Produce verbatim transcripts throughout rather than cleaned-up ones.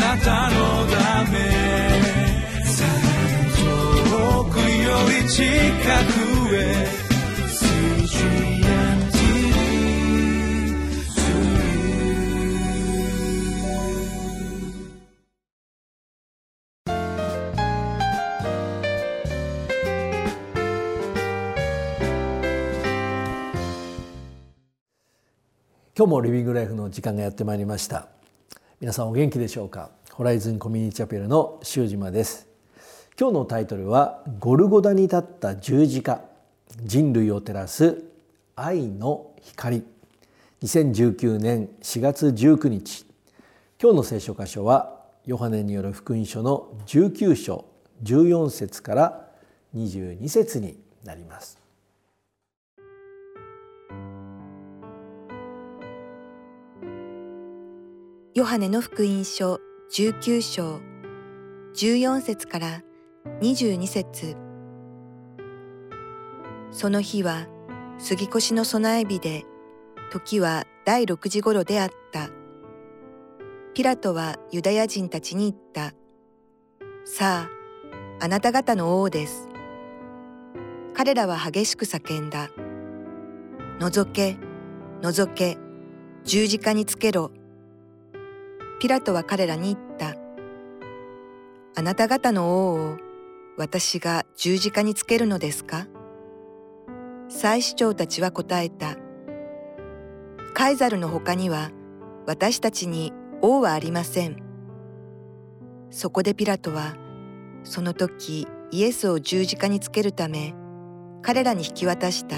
なたのため遠くより近くへ今日もリビングライフの時間がやってまいりました。皆さんお元気でしょうか。ホライズンコミュニティチャペルの塩島です。今日のタイトルはゴルゴダに立った十字架、人類を照らす愛の光。にせんじゅうきゅうねんしがつじゅうくにち。今日の聖書箇所はヨハネによる福音書のじゅうきゅうしょうじゅうよんせつからにじゅうにせつになります。 ヨハネの福音書じゅうきゅうしょうじゅうよんせつからにじゅうにせつ。その日は杉越の備え日で、時はだいろくじごろであった。ピラトはユダヤ人たちに言った。さあ、あなた方の王です。彼らは激しく叫んだ。除け、除け、十字架につけろ。ピラトは彼らに言った。あなた方の王を私が十字架につけるのですか。祭司長たちは答えた。カイザルの他には私たちに王はありません。そこでピラトはその時イエスを十字架につけるため彼らに引き渡した。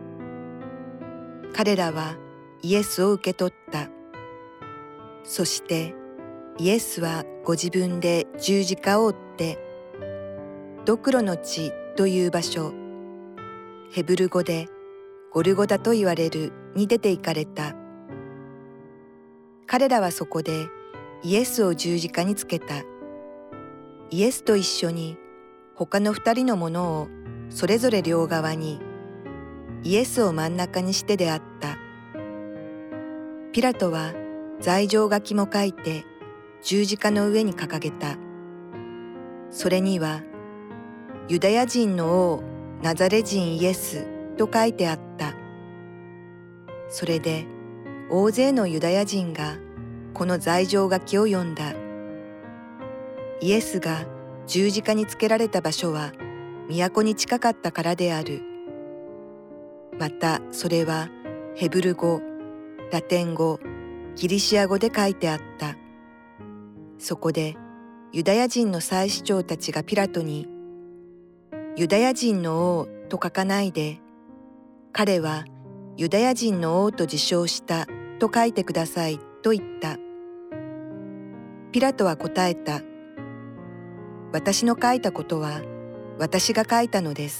彼らはイエスを受け取った。そしてイエスはご自分で十字架を追ってドクロの地という場所、ヘブル語でゴルゴダと言われるに出て行かれた。彼らはそこでイエスを十字架につけた。イエスと一緒に他の二人のものをそれぞれ両側に、イエスを真ん中にしてであった。ピラトは罪状書きも書いて十字架の上に掲げた。それにはユダヤ人の王ナザレ人イエスと書いてあった。それで大勢のユダヤ人がこの罪状書きを読んだ。イエスが十字架につけられた場所は都に近かったからである。またそれはヘブル語、ラテン語、ギリシア語で書いてあった。そこでユダヤ人の祭司長たちがピラトに、ユダヤ人の王と書かないで、彼はユダヤ人の王と自称したと書いてくださいと言った。ピラトは答えた。私の書いたことは私が書いたのです。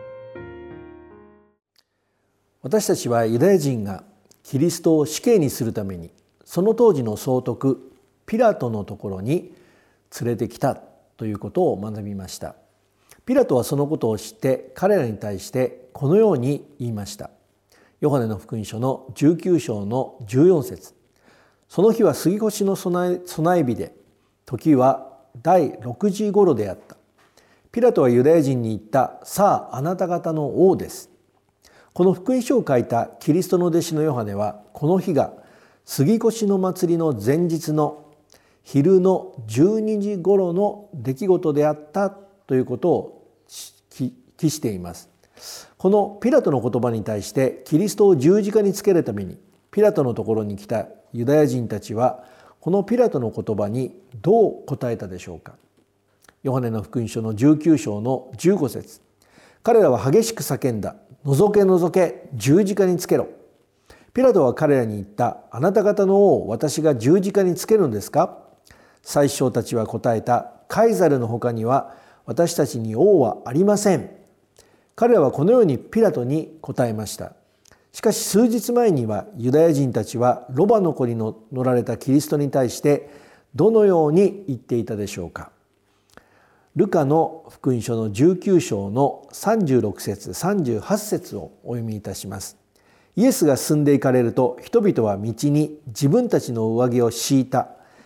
私たちはユダヤ人がキリストを死刑にするためにその当時の総督ピラトのところに連れてきたということを学びました。ピラトはそのことを知って彼らに対してこのように言いました。ヨハネの福音書のじゅうきゅうしょうのじゅうよんせつ。その日は杉越の備え、備え日で、時はだいろくじごろであった。ピラトはユダヤ人に言った。さあ、あなた方の王です。この福音書を書いたキリストの弟子のヨハネは、この日が杉越の祭りの前日の昼のじゅうにじごろの出来事であったということを記しています。このピラトの言葉に対してキリストを十字架につけるためにピラトのところに来たユダヤ人たちはこのピラトの言葉にどう答えたでしょうか。ヨハネの福音書のじゅうきゅうしょうのじゅうごせつ。彼らは激しく叫んだ。除け除け、十字架につけろ。ピラトは彼らに言った。あなた方の王を私が十字架につけるのですか。祭司長たちは答えた。カイザルの他には私たちに王はありません。彼らはこのようにピラトに答えました。しかし数日前にはユダヤ人たちはロバの子に乗られたキリストに対してどのように言っていたでしょうか。ルカの福音書のじゅうきゅうしょうのさんじゅうろくせつさんじゅうはちせつをお読みいたします。イエスが進んでいかれると人々は道に自分たちの上着を敷いた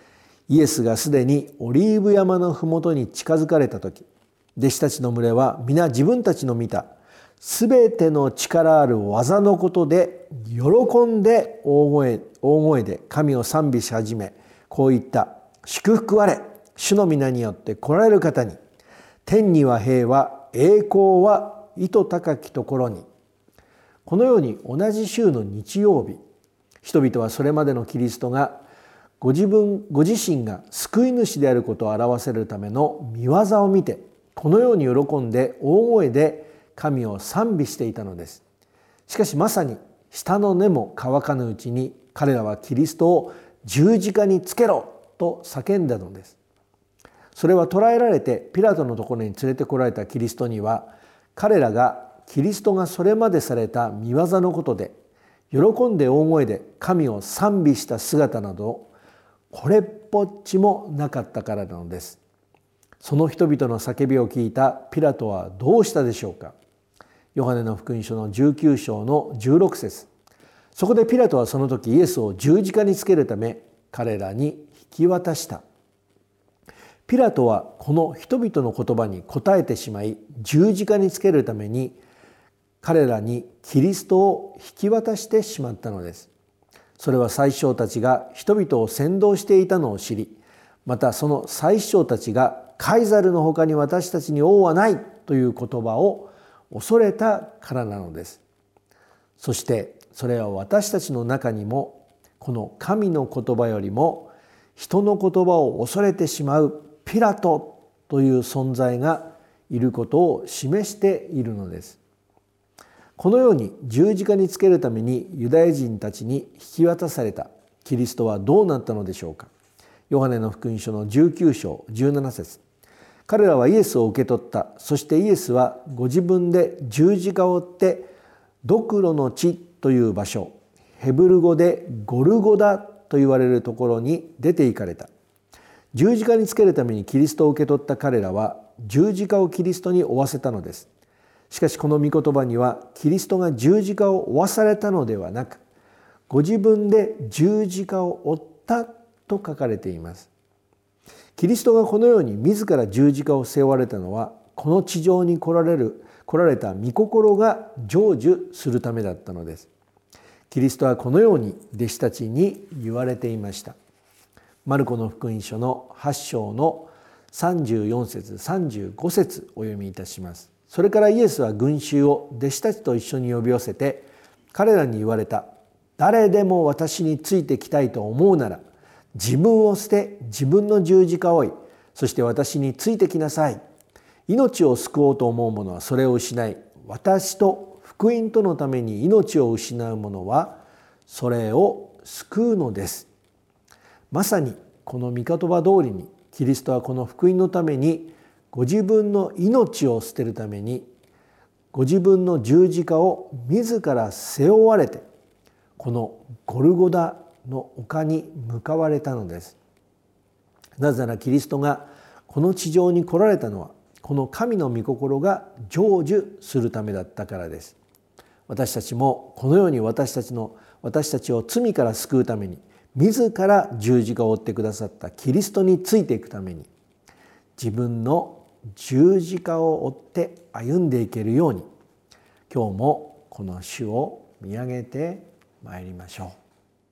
イエスがすでにオリーブ山のふもとに近づかれた時、弟子たちの群れは皆自分たちの見たすべての力ある技のことで喜んで大声、大声で神を賛美し始め、こう言った。祝福あれ、主の皆によって来られる方に。天には平和、栄光は糸高きところに。このように同じ週の日曜日、人々はそれまでのキリストがご自分ご自身が救い主であることを表せるための御業を見て、このように喜んで大声で神を賛美していたのです。しかしまさに舌の根も乾かぬうちに彼らはキリストを十字架につけろと叫んだのです。それは捕らえられてピラトのところに連れてこられたキリストには、彼らがキリストがそれまでされた御業のことで喜んで大声で神を賛美した姿などこれっぽっちもなかったからなのです。その人々の叫びを聞いたピラトはどうしたでしょうか。ヨハネの福音書のじゅうきゅう章のじゅうろく節。そこでピラトはその時イエスを十字架につけるため彼らに引き渡した。ピラトはこの人々の言葉に応えてしまい、十字架につけるために彼らにキリストを引き渡してしまったのです。それは宰相たちが人々を扇動していたのを知り、またその宰相たちがカイザルの他に私たちに王はないという言葉を恐れたからなのです。そしてそれは私たちの中にもこの神の言葉よりも人の言葉を恐れてしまうピラトという存在がいることを示しているのです。このように十字架につけるためにユダヤ人たちに引き渡されたキリストはどうなったのでしょうか。ヨハネの福音書のじゅうきゅう章じゅうなな節。彼らはイエスを受け取った。そしてイエスはご自分で十字架を追ってドクロの地という場所、ヘブル語でゴルゴダと言われるところに出て行かれた。十字架につけるためにキリストを受け取った彼らは十字架をキリストに負わせたのです。しかしこの御言葉にはキリストが十字架を負わされたのではなく、ご自分で十字架を負ったと書かれています。キリストがこのように自ら十字架を背負われたのは、この地上に来られる来られた御心が成就するためだったのです。キリストはこのように弟子たちに言われていました。マルコの福音書のはち章のさんじゅうよん節さんじゅうご節お読みいたします。それからイエスは群衆を弟子たちと一緒に呼び寄せて彼らに言われた。誰でも私についてきたいと思うなら、自分を捨て自分の十字架を追い、そして私についてきなさい。命を救おうと思う者はそれを失い、私と福音とのために命を失う者はそれを救うのです。まさにこの御言葉通りに、キリストはこの福音のためにご自分の命を捨てるためにご自分の十字架を自ら背負われて、このゴルゴダの丘に向かわれたのです。なぜならキリストがこの地上に来られたのは、この神の御心が成就するためだったからです。私たちもこのように私たちの私たちを罪から救うために自ら十字架を追ってくださったキリストについていくために、自分の十字架を追って歩んでいけるように、今日もこの主を見上げてまいりましょう。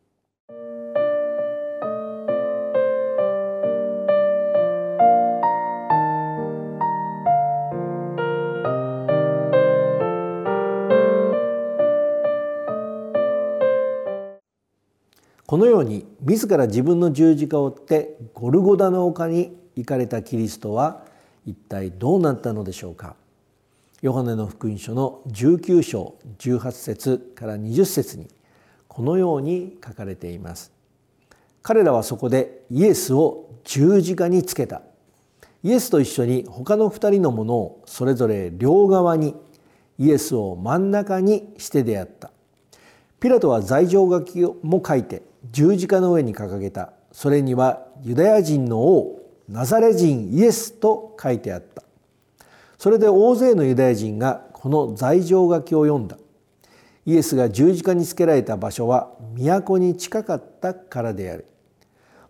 このように自ら自分の十字架を追ってゴルゴダの丘に行かれたキリストは一体どうなったのでしょうか。ヨハネの福音書のじゅうきゅう章じゅうはち節からにじゅっ節にこのように書かれています。彼らはそこでイエスを十字架につけた。イエスと一緒に他の二人のものをそれぞれ両側に、イエスを真ん中にしてであった。ピラトは罪状書きも書いて十字架の上に掲げた。それにはユダヤ人の王ナザレ人イエスと書いてあった。それで大勢のユダヤ人がこの罪状書きを読んだ。イエスが十字架につけられた場所は都に近かったからである。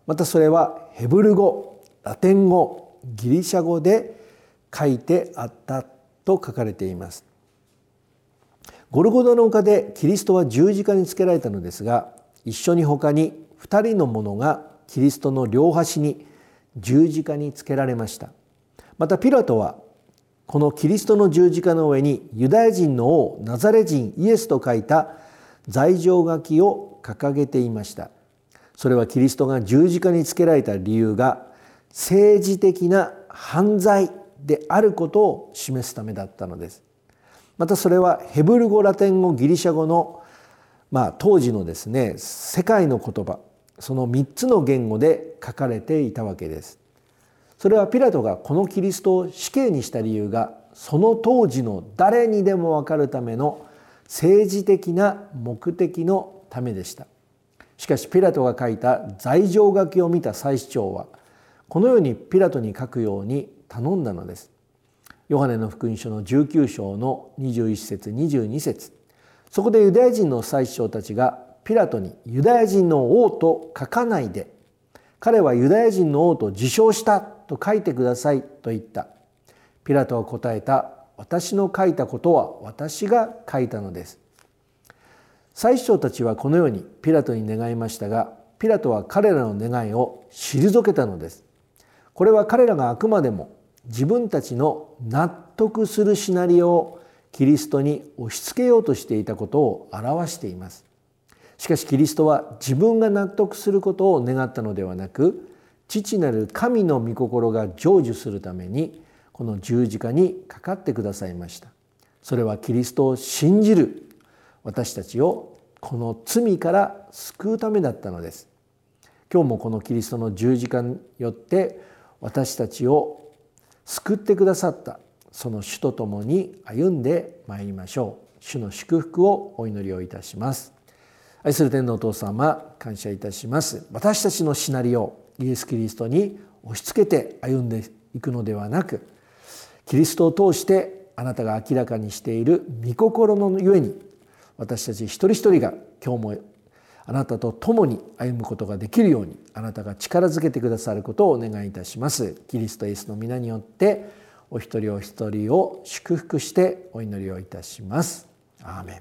またそれはヘブル語、ラテン語、ギリシャ語で書いてあったと書かれています。ゴルゴダの丘でキリストは十字架につけられたのですが、一緒に他に二人の者がキリストの両端に十字架につけられました。またピラトはこのキリストの十字架の上にユダヤ人の王ナザレ人イエスと書いた罪状書きを掲げていました。それはキリストが十字架につけられた理由が政治的な犯罪であることを示すためだったのです。またそれはヘブル語、ラテン語、ギリシャ語の、まあ、当時のですね世界の言葉、そのみっつの言語で書かれていたわけです。それはピラトがこのキリストを死刑にした理由がその当時の誰にでも分かるための政治的な目的のためでした。しかしピラトが書いた罪状書きを見た祭司長はこのようにピラトに書くように頼んだのです。ヨハネの福音書のじゅうきゅう章のにじゅういち節にじゅうに節、そこでユダヤ人の祭司長たちがピラトにユダヤ人の王と書かないで、彼はユダヤ人の王と自称したと書いてくださいと言った。ピラトは答えた。私の書いたことは私が書いたのです。祭司長たちはこのようにピラトに願いましたが、ピラトは彼らの願いを退けたのです。これは彼らがあくまでも自分たちの納得するシナリオをキリストに押し付けようとしていたことを表しています。しかしキリストは自分が納得することを願ったのではなく、父なる神の御心が成就するためにこの十字架にかかってくださいました。それはキリストを信じる私たちをこの罪から救うためだったのです。今日もこのキリストの十字架によって私たちを救ってくださったその主と共に歩んでまいりましょう。主の祝福をお祈りをいたします。愛する天のお父様、感謝いたします。私たちのシナリオ、イエス・キリストに押し付けて歩んでいくのではなく、キリストを通してあなたが明らかにしている御心のゆえに、私たち一人一人が今日もあなたと共に歩むことができるように、あなたが力づけてくださることをお願いいたします。キリストイエスの皆によってお一人お一人を祝福してお祈りをいたします。アーメン。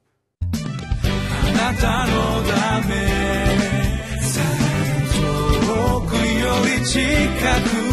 あなたのため遠くより近く